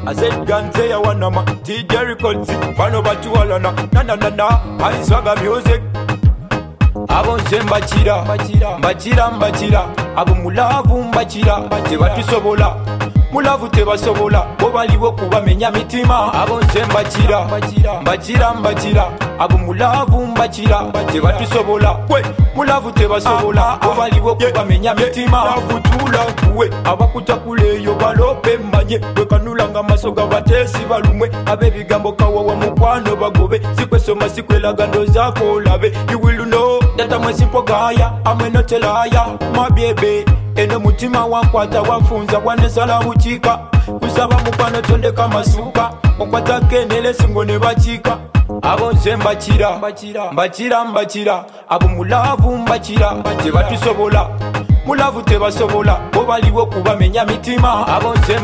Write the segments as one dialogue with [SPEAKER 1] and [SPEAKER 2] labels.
[SPEAKER 1] I said Gante ya wanama DJ Records bano batuwalana na I swagger music abo nze mbakira abo mulavu mbakira tebatusobola mulavu tebasobola bo baliwo kubamenya mitima abo nze mbakira abo mulavu mbakira tebatusobola mulavu tebasobola bo baliwo kubamenya mitima avutula kuwe abakutakuleyo balope manye bekanulanga amasoga batesi balumwe abebigambo kawawa mukwano bagobe sikwesoma sikwelagano zako olabe you will know that I'm a simple guy I'm not a liar my baby eno mutima wankwata wafunza wanesala uchika kusaba mukwano tondeka masuka mukwata kenele singo ne bachika abo nze mbakira abo mulavu mbakira tebatusobola mulavu tebasobola bo baliwo kubamenya mitima abo nze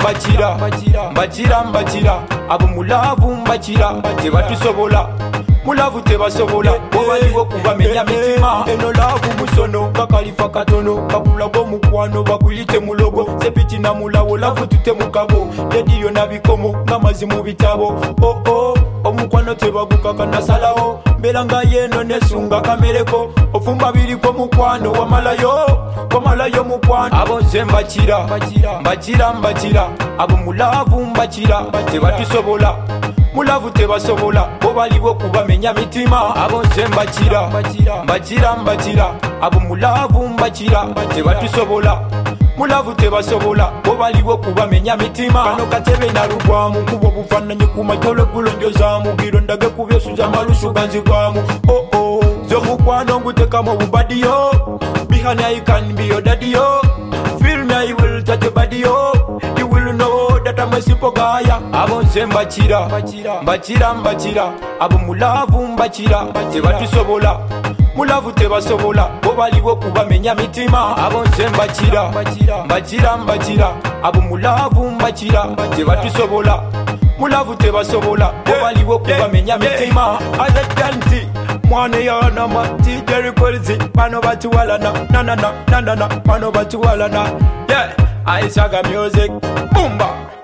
[SPEAKER 1] mbakira abo mulavu mbakira tebatusobola mulavu tebasobola bo baliwo kubamenya mitima eno lavu musono kakalifa katono kakulago mukwano bakuyite mulogo sepiti na mulawo lavu tute mukabo lediyo nabikomo ngamazi mu bitabo omukwano tebagukaka nasalawo mbelanga yeno nesunga kamereko ofumba biriko mukwano wamalayo mukwano abo nze mbakira abo mulavu mbakira tebatusobola mulavu tebasobola bo baliwo kubamenya mitima abo nze mbakira abo mulavu mbakira tebatusobola mulavu tebasobola bo baliwo kubamenya mitima kano katebe narugwamu kubo bufananye kumatolo kulonjozamu girondage kubyesuza amalusu ganzigwamu zo mukwano ngutekamo bubadiyo behind I can be your daddy yo feel me I will touch your body yo you will know that I'm a simple guy abo nze mbakira abo mulavu mbakira tebatusobola mulavu tebasobola bo baliwo kubamenya mitima abo nze mbakira abo mulavu mbakira tebatusobola mulavu tebasobola bo baliwo kubamenya mitima azatanti mwane yana mati Records bano batuwalana na bano batuwalana yeah I swagger music boomba